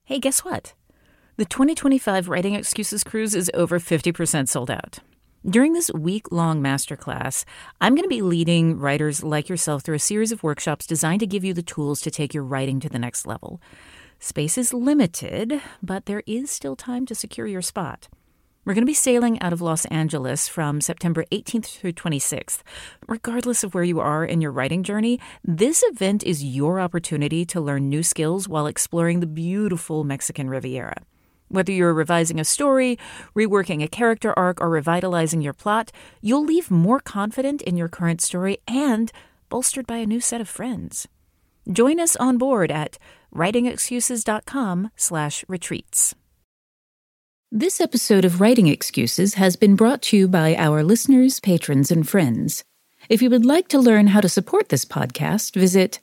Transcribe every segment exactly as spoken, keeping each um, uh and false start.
Hey, guess what? The twenty twenty-five Writing Excuses Cruise is over fifty percent sold out. During this week-long masterclass, I'm going to be leading writers like yourself through a series of workshops designed to give you the tools to take your writing to the next level. Space is limited, but there is still time to secure your spot. We're going to be sailing out of Los Angeles from September eighteenth through twenty-sixth. Regardless of where you are in your writing journey, this event is your opportunity to learn new skills while exploring the beautiful Mexican Riviera. Whether you're revising a story, reworking a character arc, or revitalizing your plot, you'll leave more confident in your current story and bolstered by a new set of friends. Join us on board at writingexcuses.com slash retreats. This episode of Writing Excuses has been brought to you by our listeners, patrons, and friends. If you would like to learn how to support this podcast, visit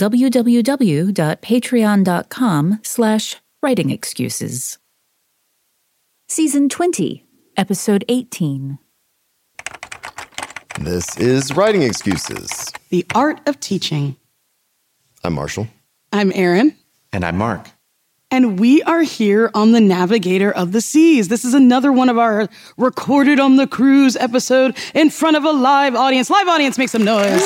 www.patreon.com slash writing excuses. Season twenty, Episode eighteen. This is Writing Excuses. The Art of Teaching. I'm Marshall. I'm Erin. And I'm Mark. And we are here on the Navigator of the Seas. This is another one of our recorded on the cruise episode in front of a live audience. Live audience, make some noise.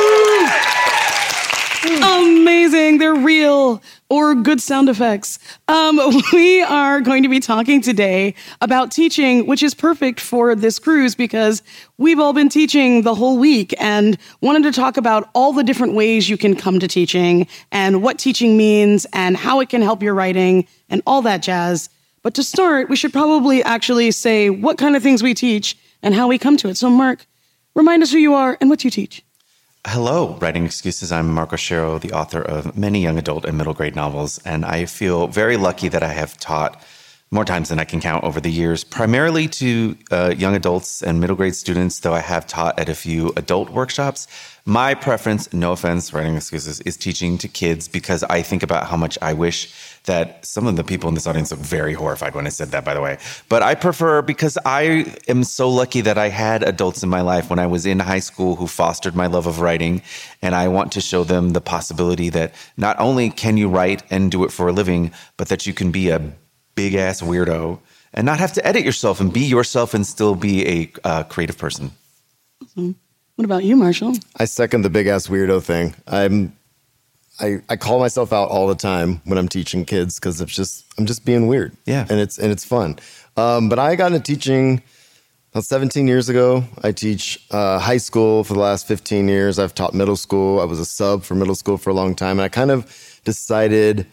Amazing. They're real or good sound effects. Um, we are going to be talking today about teaching, which is perfect for this cruise because we've all been teaching the whole week and wanted to talk about all the different ways you can come to teaching and what teaching means and how it can help your writing and all that jazz. But to start, we should probably actually say what kind of things we teach and how we come to it. So Mark, remind us who you are and what you teach. Hello, Writing Excuses. I'm Mark Oshiro, the author of many young adult and middle grade novels, and I feel very lucky that I have taught more times than I can count over the years, primarily to uh, young adults and middle grade students, though I have taught at a few adult workshops. My preference, no offense, Writing Excuses, is teaching to kids because I think about how much I wish that some of the people in this audience look very horrified when I said that, by the way. But I prefer, because I am so lucky that I had adults in my life when I was in high school who fostered my love of writing, and I want to show them the possibility that not only can you write and do it for a living, but that you can be a big-ass weirdo and not have to edit yourself and be yourself and still be a uh, creative person. Awesome. What about you, Marshall? I second the big-ass weirdo thing. I'm, I, I call myself out all the time when I'm teaching kids because it's just I'm just being weird. Yeah, and it's and it's fun. Um, but I got into teaching about seventeen years ago. I teach uh, high school for the last fifteen years. I've taught middle school. I was a sub for middle school for a long time, and I kind of decided,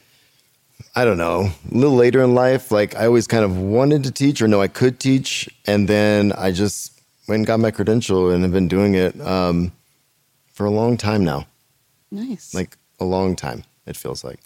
I don't know, a little later in life, like I always kind of wanted to teach or know I could teach. And then I just went and got my credential and have been doing it um, for a long time now. Nice. Like a long time, it feels like.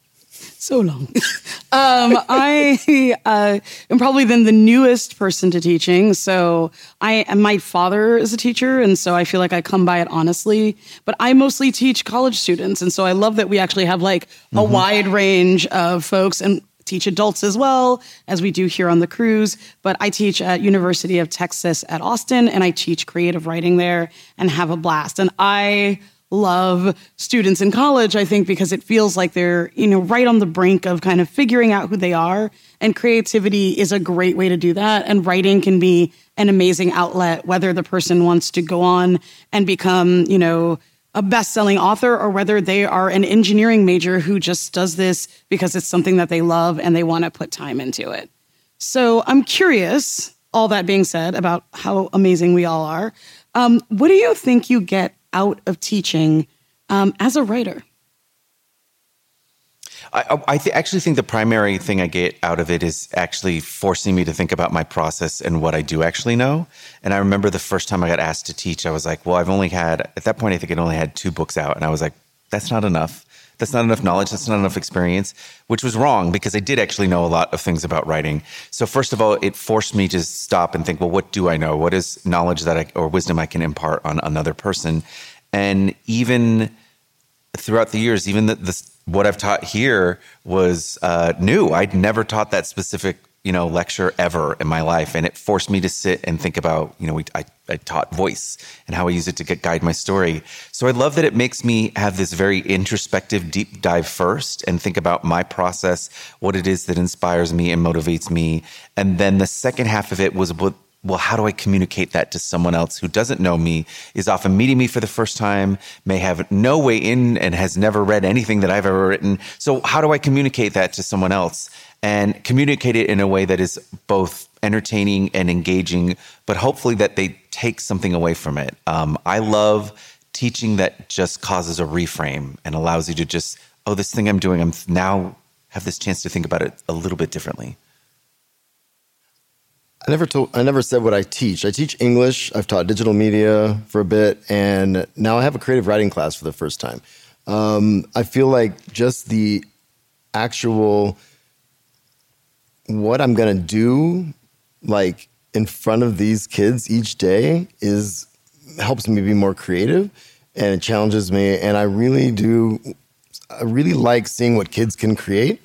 So long. um, I uh, am probably then the newest person to teaching. So I, my father is a teacher, and so I feel like I come by it honestly. But I mostly teach college students, and so I love that we actually have like a mm-hmm. wide range of folks and teach adults as well as we do here on the cruise. But I teach at University of Texas at Austin, and I teach creative writing there and have a blast. And I love students in college, I think, because it feels like they're, you know, right on the brink of kind of figuring out who they are. And creativity is a great way to do that. And writing can be an amazing outlet, whether the person wants to go on and become, you know, a best-selling author or whether they are an engineering major who just does this because it's something that they love and they want to put time into it. So I'm curious, all that being said, about how amazing we all are. Um, what do you think you get out of teaching um, as a writer? I, I th- actually think the primary thing I get out of it is actually forcing me to think about my process and what I do actually know. And I remember the first time I got asked to teach, I was like, well, I've only had, at that point, I think I'd only had two books out. And I was like, that's not enough. That's not enough knowledge. That's not enough experience, which was wrong because I did actually know a lot of things about writing. So first of all, it forced me to stop and think, well, what do I know? What is knowledge that I, or wisdom I can impart on another person? And even throughout the years, even the, the what I've taught here was uh, new. I'd never taught that specific you know, lecture ever in my life. And it forced me to sit and think about, you know, we, I, I taught voice and how I use it to get, guide my story. So I love that it makes me have this very introspective deep dive first and think about my process, what it is that inspires me and motivates me. And then the second half of it was, well, how do I communicate that to someone else who doesn't know me, is often meeting me for the first time, may have no way in and has never read anything that I've ever written. So how do I communicate that to someone else? And communicate it in a way that is both entertaining and engaging, but hopefully that they take something away from it. Um, I love teaching that just causes a reframe and allows you to just, oh, this thing I'm doing, I'm now have this chance to think about it a little bit differently. I never told, I never said what I teach. I teach English. I've taught digital media for a bit, and now I have a creative writing class for the first time. Um, I feel like just the actual what I'm going to do, like in front of these kids each day, is helps me be more creative, and it challenges me. And I really do, I really like seeing what kids can create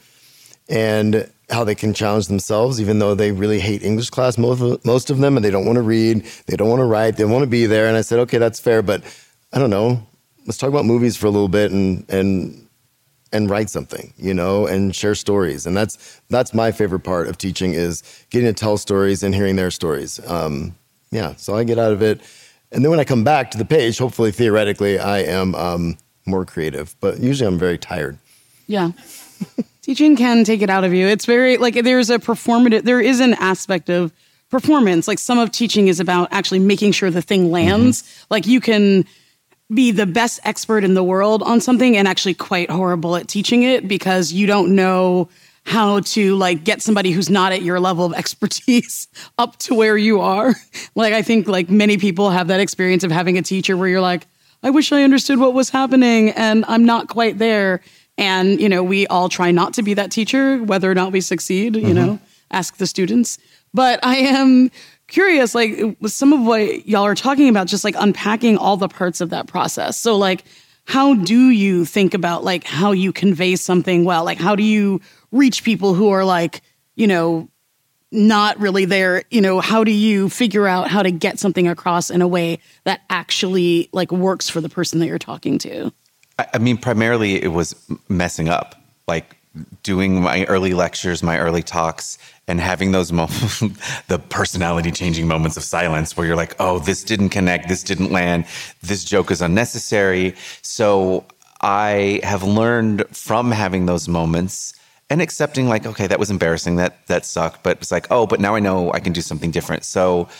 and how they can challenge themselves, even though they really hate English class, most of, most of them, and they don't want to read, they don't want to write, they want to be there. And I said, okay, that's fair, but I don't know, let's talk about movies for a little bit and and and write something, you know, and share stories. And that's that's my favorite part of teaching, is getting to tell stories and hearing their stories. Um, yeah, so I get out of it. And then when I come back to the page, hopefully, theoretically, I am um, more creative. But usually I'm very tired. Yeah. Teaching can take it out of you. It's very, like, there's a performative, there is an aspect of performance. Like, some of teaching is about actually making sure the thing lands. Mm-hmm. Like, you can be the best expert in the world on something and actually quite horrible at teaching it because you don't know how to, like, get somebody who's not at your level of expertise up to where you are. Like, I think, like, many people have that experience of having a teacher where you're like, I wish I understood what was happening and I'm not quite there. And, you know, we all try not to be that teacher, whether or not we succeed, you mm-hmm. know, ask the students. But I am curious, like, with some of what y'all are talking about, just like unpacking all the parts of that process. So, like, how do you think about, like, how you convey something well? Like, how do you reach people who are, like, you know, not really there? You know, how do you figure out how to get something across in a way that actually, like, works for the person that you're talking to? I mean, primarily it was messing up, like doing my early lectures, my early talks, and having those moments, the personality changing moments of silence where you're like, oh, this didn't connect, this didn't land, this joke is unnecessary. So I have learned from having those moments and accepting, like, okay, that was embarrassing, that that sucked, but it's like, oh, but now I know I can do something different. So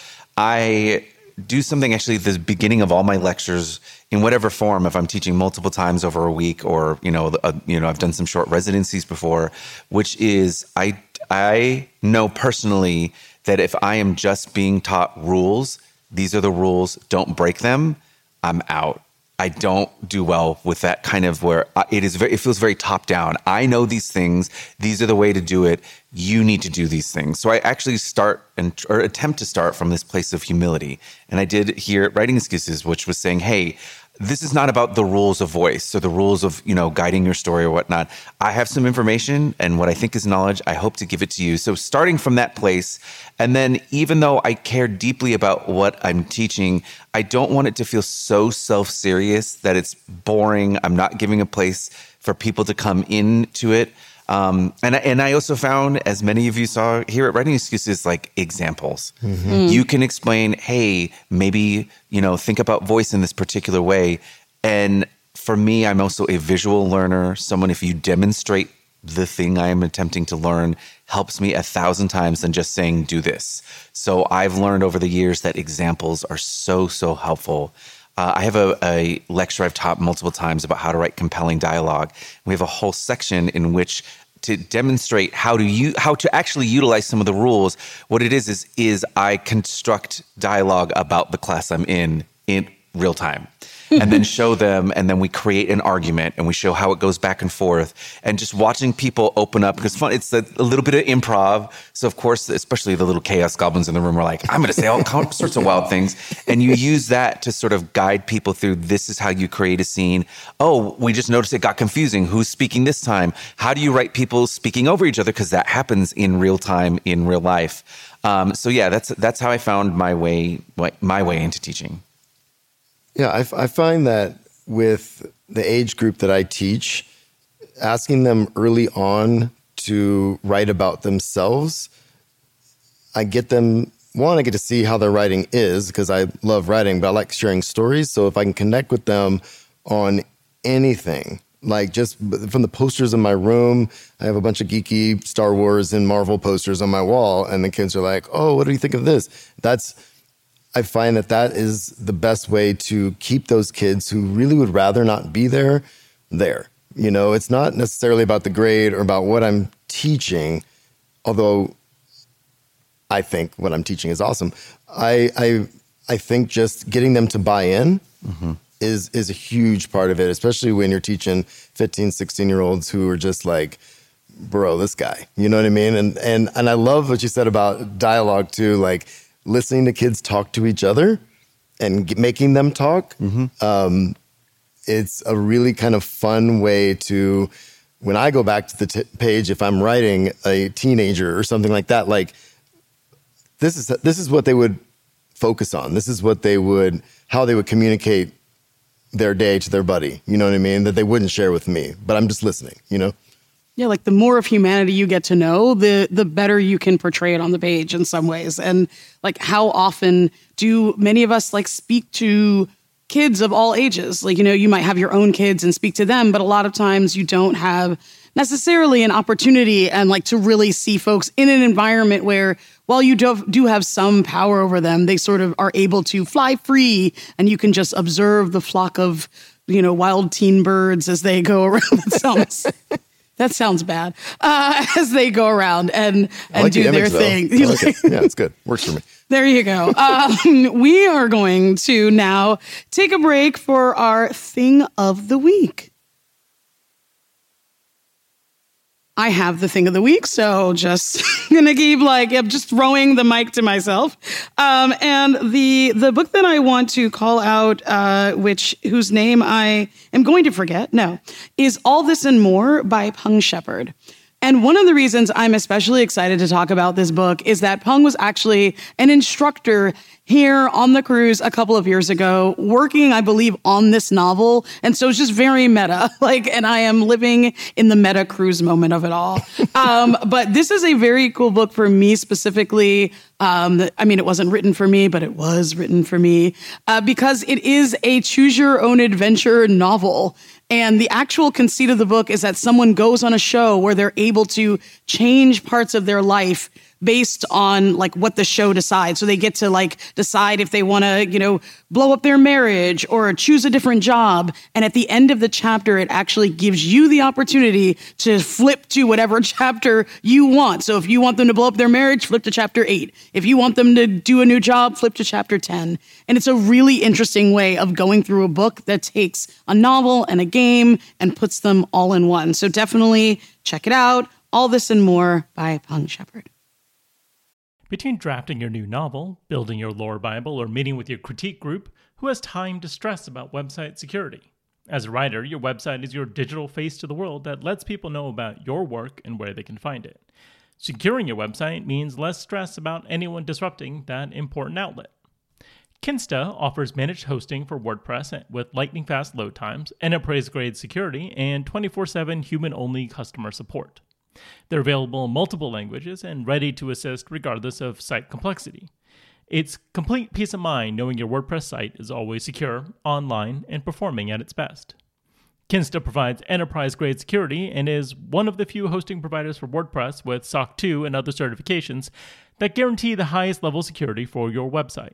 I do something actually at the beginning of all my lectures in whatever form, if I'm teaching multiple times over a week, or, you know, uh, you know, I've done some short residencies before, which is I, I know personally that if I am just being taught rules, these are the rules, don't break them, I'm out. I don't do well with that kind of where it is very, it feels very top down. I know these things. These are the way to do it. You need to do these things. So I actually start and or attempt to start from this place of humility. And I did here at Writing Excuses, which was saying, hey, this is not about the rules of voice or the rules of, you know, guiding your story or whatnot. I have some information and what I think is knowledge. I hope to give it to you. So starting from that place, and then even though I care deeply about what I'm teaching, I don't want it to feel so self-serious that it's boring. I'm not giving a place for people to come into it. Um, and, and I also found, as many of you saw here at Writing Excuses, like examples. Mm-hmm. Mm. You can explain, hey, maybe, you know, think about voice in this particular way. And for me, I'm also a visual learner. Someone, if you demonstrate the thing I am attempting to learn, helps me a thousand times than just saying, do this. So I've learned over the years that examples are so, so helpful. Uh, I have a, a lecture I've taught multiple times about how to write compelling dialogue. We have a whole section in which to demonstrate how to you how to actually utilize some of the rules. What it is is is I construct dialogue about the class I'm in in real time. And then show them, and then we create an argument, and we show how it goes back and forth. And just watching people open up, because fun, it's a, a little bit of improv. So, of course, especially the little chaos goblins in the room are like, I'm going to say all sorts of wild things. And you use that to sort of guide people through, this is how you create a scene. Oh, we just noticed it got confusing. Who's speaking this time? How do you write people speaking over each other? Because that happens in real time, in real life. Um, so, yeah, that's that's how I found my way my way into teaching. Yeah, I, I find that with the age group that I teach, asking them early on to write about themselves, I get them, one, I get to see how their writing is because I love writing, but I like sharing stories. So if I can connect with them on anything, like just from the posters in my room, I have a bunch of geeky Star Wars and Marvel posters on my wall, and the kids are like, oh, what do you think of this? That's I find that that is the best way to keep those kids who really would rather not be there, there. You know, it's not necessarily about the grade or about what I'm teaching, although I think what I'm teaching is awesome. I I, I think just getting them to buy in mm-hmm. is, is a huge part of it, especially when you're teaching fifteen, sixteen-year-olds who are just like, bro, this guy. You know what I mean? And and and I love what you said about dialogue, too, like, listening to kids talk to each other and get, making them talk. Mm-hmm. Um, it's a really kind of fun way to, when I go back to the t- page, if I'm writing a teenager or something like that, like this is, this is what they would focus on. This is what they would, how they would communicate their day to their buddy. You know what I mean? That they wouldn't share with me, but I'm just listening, you know? Yeah, like the more of humanity you get to know, the the better you can portray it on the page in some ways. And like, how often do many of us like speak to kids of all ages? Like, you know, you might have your own kids and speak to them, but a lot of times you don't have necessarily an opportunity and like to really see folks in an environment where, while you do, do have some power over them, they sort of are able to fly free, and you can just observe the flock of, you know, wild teen birds as they go around. That sounds That sounds bad. Uh, as they go around and, and like do the their image, thing. Like it. Yeah, it's good. Works for me. There you go. Um, we are going to now take a break for our thing of the week. I have the thing of the week, so just gonna keep like I'm just throwing the mic to myself. Um, and the the book that I want to call out, uh, which whose name I am going to forget, no, is All This and More by Pung Shepherd. And one of the reasons I'm especially excited to talk about this book is that Pung was actually an instructor here on the cruise a couple of years ago, working, I believe, on this novel. And so it's just very meta, like, and I am living in the meta cruise moment of it all. Um, but this is a very cool book for me specifically. Um, I mean, it wasn't written for me, but it was written for me uh, because it is a choose your own adventure novel. And the actual conceit of the book is that someone goes on a show where they're able to change parts of their life based on like what the show decides. So they get to like decide if they want to, you know, blow up their marriage or choose a different job. And at the end of the chapter, it actually gives you the opportunity to flip to whatever chapter you want. So if you want them to blow up their marriage, flip to chapter eight. If you want them to do a new job, flip to chapter ten. And it's a really interesting way of going through a book that takes a novel and a game and puts them all in one. So definitely check it out. All This and More by Pung Shepherd. Between drafting your new novel, building your lore Bible, or meeting with your critique group, who has time to stress about website security? As a writer, your website is your digital face to the world that lets people know about your work and where they can find it. Securing your website means less stress about anyone disrupting that important outlet. Kinsta offers managed hosting for WordPress with lightning-fast load times, enterprise-grade security, and twenty-four seven human-only customer support. They're available in multiple languages and ready to assist regardless of site complexity. It's complete peace of mind knowing your WordPress site is always secure, online, and performing at its best. Kinsta provides enterprise-grade security and is one of the few hosting providers for WordPress with S O C two and other certifications that guarantee the highest level security for your website.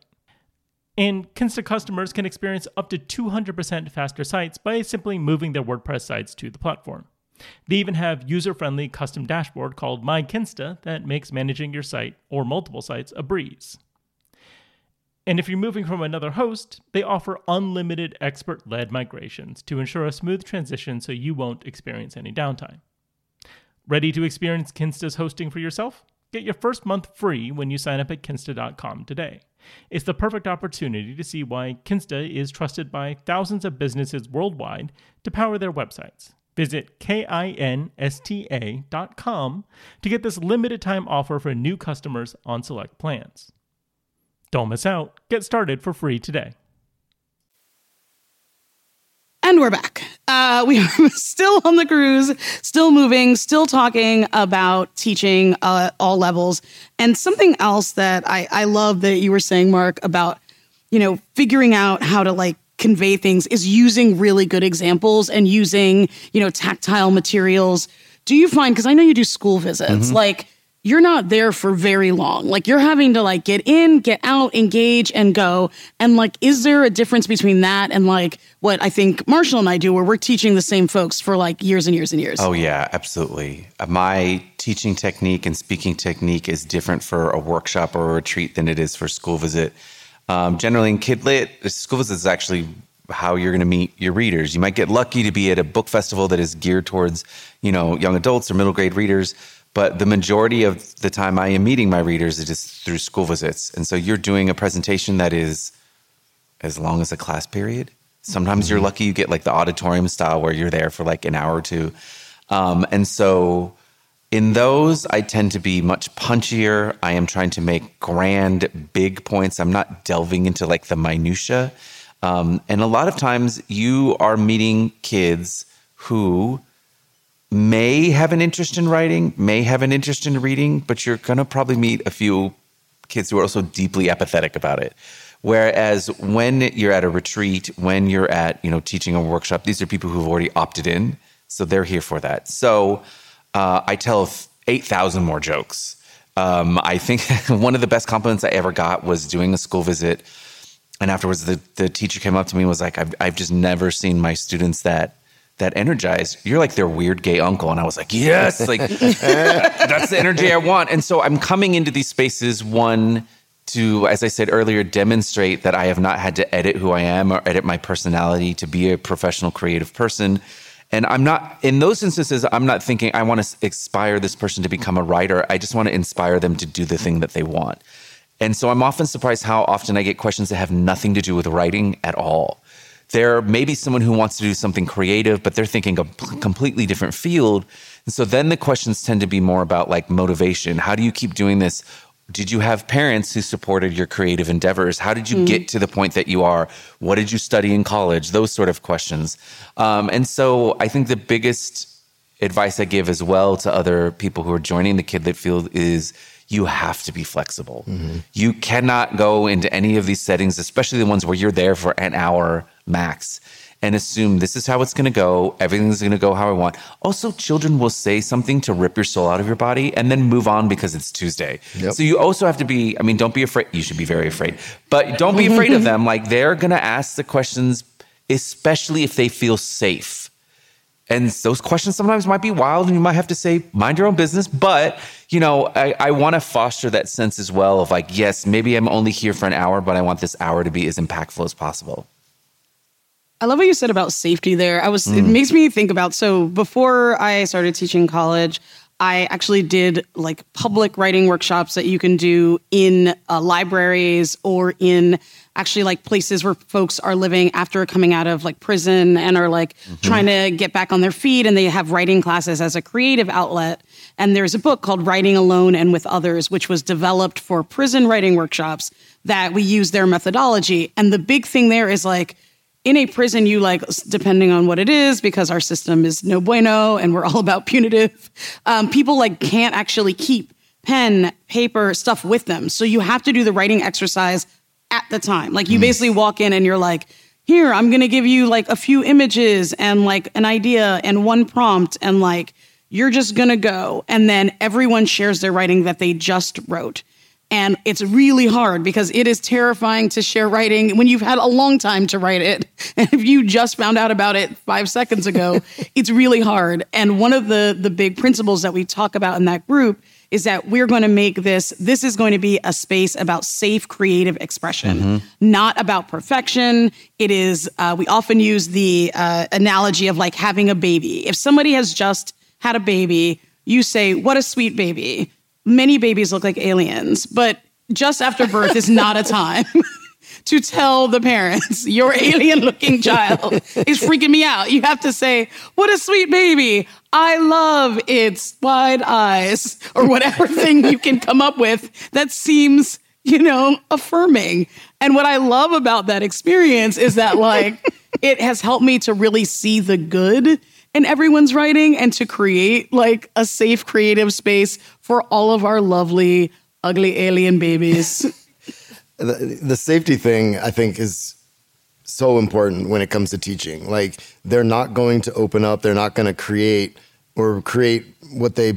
And Kinsta customers can experience up to two hundred percent faster sites by simply moving their WordPress sites to the platform. They even have user-friendly custom dashboard called My Kinsta that makes managing your site or multiple sites a breeze. And if you're moving from another host, they offer unlimited expert-led migrations to ensure a smooth transition so you won't experience any downtime. Ready to experience Kinsta's hosting for yourself? Get your first month free when you sign up at kinsta dot com today. It's the perfect opportunity to see why Kinsta is trusted by thousands of businesses worldwide to power their websites. Visit kinsta dot com to get this limited time offer for new customers on select plans. Don't miss out. Get started for free today. And we're back. Uh, we are still on the cruise, still moving, still talking about teaching uh, all levels. And something else that I, I love that you were saying, Mark, about, you know, figuring out how to like convey things is using really good examples and using, you know, tactile materials. Do you find, because I know you do school visits, mm-hmm. like you're not there for very long. Like you're having to like get in, get out, engage and go. And like, is there a difference between that and like what I think Marshall and I do where we're teaching the same folks for like years and years and years? Oh yeah, absolutely. My teaching technique and speaking technique is different for a workshop or a retreat than it is for school visit. Um, generally in Kid Lit, school visit is actually how you're going to meet your readers. You might get lucky to be at a book festival that is geared towards, you know, young adults or middle grade readers. But the majority of the time I am meeting my readers, it is through school visits. And so you're doing a presentation that is as long as a class period. Sometimes mm-hmm. you're lucky you get like the auditorium style where you're there for like an hour or two. Um, and so in those, I tend to be much punchier. I am trying to make grand, big points. I'm not delving into like the minutia. Um, and a lot of times you are meeting kids who may have an interest in writing, may have an interest in reading, but you're going to probably meet a few kids who are also deeply apathetic about it. Whereas when you're at a retreat, when you're at, you know, teaching a workshop, these are people who've already opted in, so they're here for that. So uh, I tell eight thousand more jokes. Um, I think one of the best compliments I ever got was doing a school visit, and afterwards the, the teacher came up to me and was like, I've, I've just never seen my students that that energized. You're like their weird gay uncle. And I was like, yes, like that's the energy I want. And so I'm coming into these spaces, one, to, as I said earlier, demonstrate that I have not had to edit who I am or edit my personality to be a professional creative person. And I'm not, in those instances, I'm not thinking I want to inspire this person to become a writer. I just want to inspire them to do the thing that they want. And so I'm often surprised how often I get questions that have nothing to do with writing at all. There may be someone who wants to do something creative, but they're thinking a completely different field. And so then the questions tend to be more about like motivation. How do you keep doing this? Did you have parents who supported your creative endeavors? How did you mm. get to the point that you are? What did you study in college? Those sort of questions. Um, and so I think the biggest advice I give as well to other people who are joining the Kid Lit field is you have to be flexible. Mm-hmm. You cannot go into any of these settings, especially the ones where you're there for an hour max, and assume this is how it's going to go. Everything's going to go how I want. Also, children will say something to rip your soul out of your body and then move on because it's Tuesday. Yep. So you also have to be, I mean, don't be afraid. You should be very afraid, but don't be afraid of them. Like they're going to ask the questions, especially if they feel safe. And those questions sometimes might be wild and you might have to say, mind your own business. But, you know, I, I want to foster that sense as well of like, yes, maybe I'm only here for an hour, but I want this hour to be as impactful as possible. I love what you said about safety there. I was, mm. It makes me think about, so before I started teaching college, I actually did like public writing workshops that you can do in uh, libraries or in actually like places where folks are living after coming out of like prison and are like mm-hmm. trying to get back on their feet, and they have writing classes as a creative outlet. And there's a book called Writing Alone and with Others, which was developed for prison writing workshops that we use their methodology. And the big thing there is like, in a prison, you like, depending on what it is, because our system is no bueno and we're all about punitive, um, people like can't actually keep pen, paper, stuff with them. So you have to do the writing exercise at the time. Like you mm. basically walk in and you're like, here, I'm going to give you like a few images and like an idea and one prompt, and like, you're just going to go. And then everyone shares their writing that they just wrote. And it's really hard because it is terrifying to share writing when you've had a long time to write it. And if you just found out about it five seconds ago, it's really hard. And one of the, the big principles that we talk about in that group is that we're going to make this, this is going to be a space about safe creative expression, mm-hmm. not about perfection. It is, uh, we often use the uh, analogy of like having a baby. If somebody has just had a baby, you say, what a sweet baby. Many babies look like aliens, but just after birth is not a time to tell the parents, your alien-looking child is freaking me out. You have to say, what a sweet baby. I love its wide eyes, or whatever thing you can come up with that seems, you know, affirming. And what I love about that experience is that, like, it has helped me to really see the good in everyone's writing and to create like a safe creative space for all of our lovely, ugly alien babies. the, the safety thing, I think, is so important when it comes to teaching. Like, they're not going to open up. They're not going to create or create what they,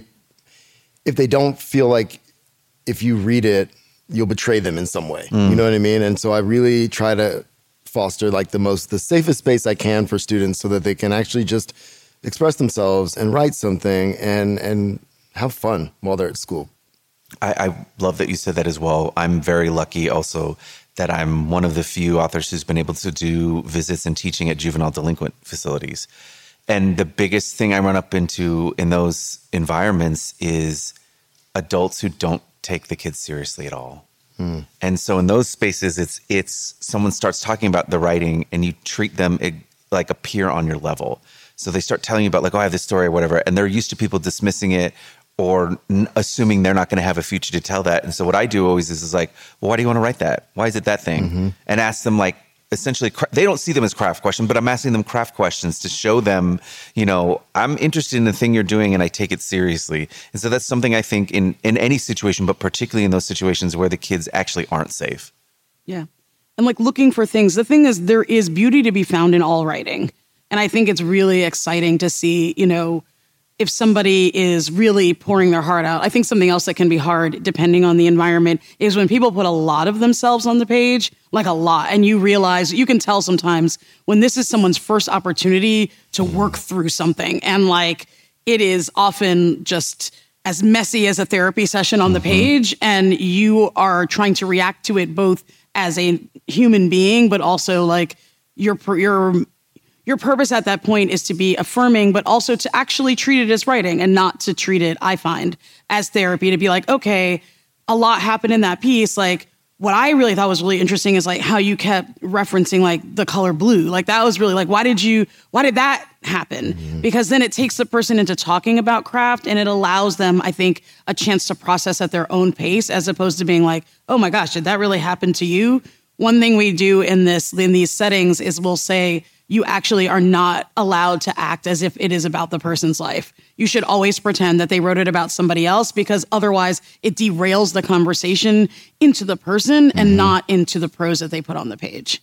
if they don't feel like if you read it, you'll betray them in some way. Mm. You know what I mean? And so I really try to foster like the most, the safest space I can for students so that they can actually just express themselves and write something and and have fun while they're at school. I, I love that you said that as well. I'm very lucky also that I'm one of the few authors who's been able to do visits and teaching at juvenile delinquent facilities. And the biggest thing I run up into in those environments is adults who don't take the kids seriously at all. Hmm. And so in those spaces, it's it's someone starts talking about the writing and you treat them like a peer on your level. So they start telling you about like, oh, I have this story or whatever. And they're used to people dismissing it or n- assuming they're not going to have a future to tell that. And so what I do always is, is like, well, why do you want to write that? Why is it that thing? Mm-hmm. And ask them like, essentially, cra- they don't see them as craft questions, but I'm asking them craft questions to show them, you know, I'm interested in the thing you're doing and I take it seriously. And so that's something I think in, in any situation, but particularly in those situations where the kids actually aren't safe. Yeah. And like looking for things. The thing is, there is beauty to be found in all writing. And I think it's really exciting to see, you know, if somebody is really pouring their heart out. I think something else that can be hard, depending on the environment, is when people put a lot of themselves on the page, like a lot, and you realize, you can tell sometimes when this is someone's first opportunity to work through something. And like, it is often just as messy as a therapy session on the page, and you are trying to react to it both as a human being, but also like your your Your purpose at that point is to be affirming, but also to actually treat it as writing and not to treat it, I find, as therapy, to be like, okay, a lot happened in that piece. Like, what I really thought was really interesting is like how you kept referencing like the color blue. Like, that was really like, why did you, why did that happen? Mm-hmm. Because then it takes the person into talking about craft and it allows them, I think, a chance to process at their own pace, as opposed to being like, oh my gosh, did that really happen to you? One thing we do in this, in these settings is we'll say, you actually are not allowed to act as if it is about the person's life. You should always pretend that they wrote it about somebody else, because otherwise it derails the conversation into the person and mm-hmm. not into the prose that they put on the page.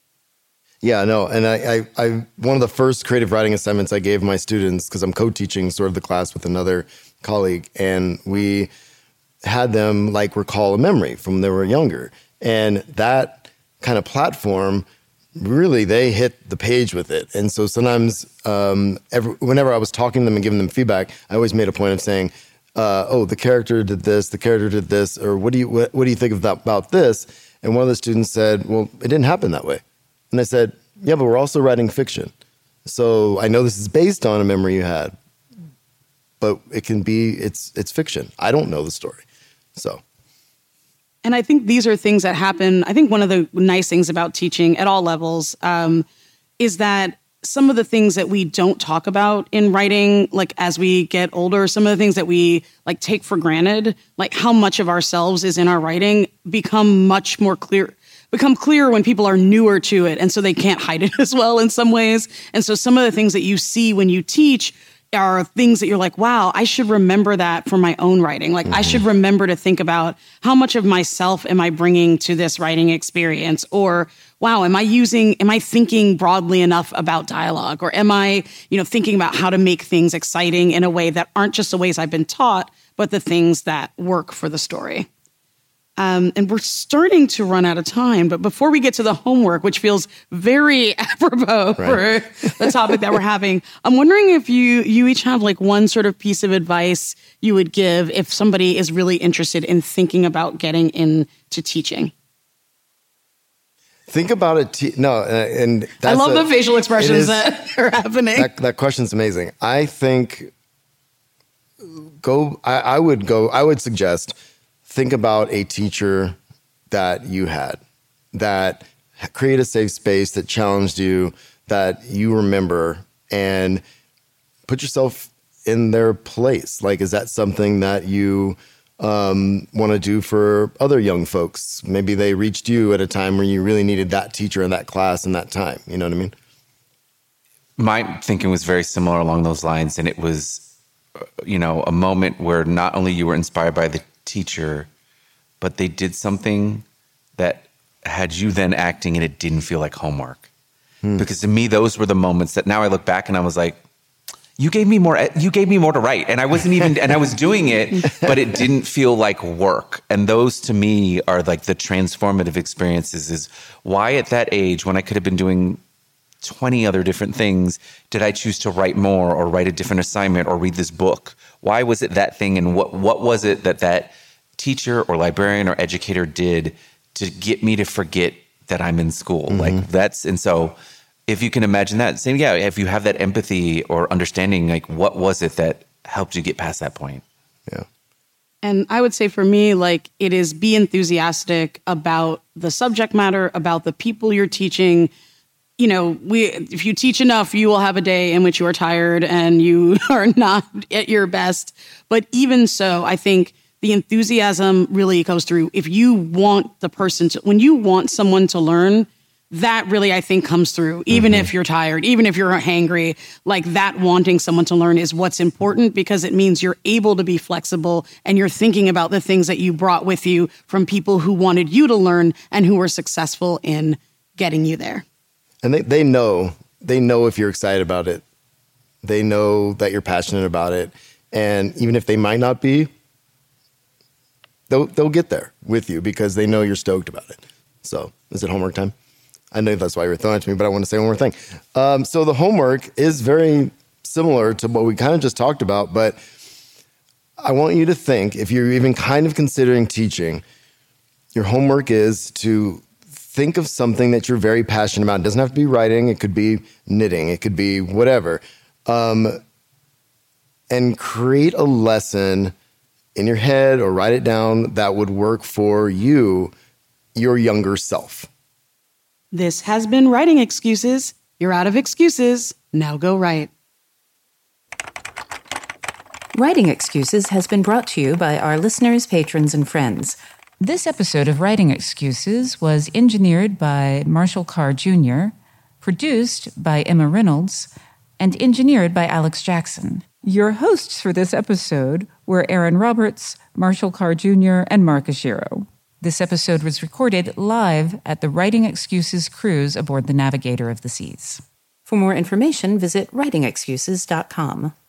Yeah, no, and I, I, I, one of the first creative writing assignments I gave my students, because I'm co-teaching sort of the class with another colleague, and we had them like recall a memory from when they were younger. And that kind of platform, really, they hit the page with it. And so sometimes, um, every, whenever I was talking to them and giving them feedback, I always made a point of saying, uh, oh, the character did this, the character did this, or what do you what, what do you think of that, about this? And one of the students said, well, it didn't happen that way. And I said, yeah, but we're also writing fiction. So I know this is based on a memory you had, but it can be, it's it's fiction. I don't know the story. So. And I think these are things that happen. I think one of the nice things about teaching at all levels um, is that some of the things that we don't talk about in writing, like as we get older, some of the things that we like take for granted, like how much of ourselves is in our writing, become much more clear, become clear when people are newer to it. And so they can't hide it as well in some ways. And so some of the things that you see when you teach are things that you're like, wow, I should remember that for my own writing. Like, mm-hmm. I should remember to think about how much of myself am I bringing to this writing experience? Or, wow, am I using, am I thinking broadly enough about dialogue? Or am I, you know, thinking about how to make things exciting in a way that aren't just the ways I've been taught, but the things that work for the story? Um, and we're starting to run out of time. But before we get to the homework, which feels very apropos right. for the topic that we're having, I'm wondering if you you each have like one sort of piece of advice you would give if somebody is really interested in thinking about getting into teaching. Think about it. Te- no, and that's I love a, the facial expressions is, that are happening. That, that question's amazing. I think go. I, I would go. I would suggest think about a teacher that you had that created a safe space that challenged you, that you remember, and put yourself in their place. Like, is that something that you um, want to do for other young folks? Maybe they reached you at a time where you really needed that teacher in that class in that time. You know what I mean? My thinking was very similar along those lines. And it was, you know, a moment where not only you were inspired by the teacher, but they did something that had you then acting and it didn't feel like homework. Hmm. Because to me, those were the moments that now I look back and I was like, you gave me more, you gave me more to write. And I wasn't even, and I was doing it, but it didn't feel like work. And those to me are like the transformative experiences. Is why at that age, when I could have been doing twenty other different things, did I choose to write more or write a different assignment or read this book? Why was it that thing? And what, what was it that that teacher or librarian or educator did to get me to forget that I'm in school? Mm-hmm. Like that's, and so if you can imagine that, same, yeah, if you have that empathy or understanding, like what was it that helped you get past that point? Yeah. And I would say for me, like it is be enthusiastic about the subject matter, about the people you're teaching. You know, we if you teach enough, you will have a day in which you are tired and you are not at your best. But even so, I think the enthusiasm really goes through. If you want the person to, when you want someone to learn, that really, I think, comes through. Even mm-hmm. if you're tired, even if you're hangry, like that wanting someone to learn is what's important, because it means you're able to be flexible and you're thinking about the things that you brought with you from people who wanted you to learn and who were successful in getting you there. And they, they know, they know if you're excited about it. They know that you're passionate about it. And even if they might not be, they'll, they'll get there with you because they know you're stoked about it. So is it homework time? I know that's why you were throwing it to me, but I want to say one more thing. Um, so the homework is very similar to what we kind of just talked about, but I want you to think, if you're even kind of considering teaching, your homework is to think of something that you're very passionate about. It doesn't have to be writing. It could be knitting. It could be whatever. Um, and create a lesson in your head or write it down that would work for you, your younger self. This has been Writing Excuses. You're out of excuses. Now go write. Writing Excuses has been brought to you by our listeners, patrons, and friends. This episode of Writing Excuses was engineered by Marshall Carr Junior, produced by Emma Reynolds, and engineered by Alex Jackson. Your hosts for this episode were Aaron Roberts, Marshall Carr Junior, and Mark Ashiro. This episode was recorded live at the Writing Excuses cruise aboard the Navigator of the Seas. For more information, visit writing excuses dot com.